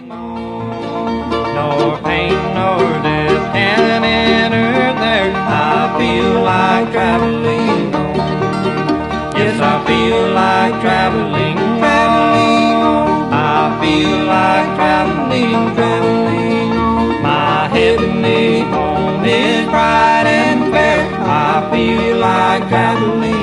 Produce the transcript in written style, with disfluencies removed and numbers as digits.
Nor pain nor death can enter there. I feel like traveling on. Yes, I feel like traveling on. I feel like traveling on. My heavenly home is bright and fair. I feel like traveling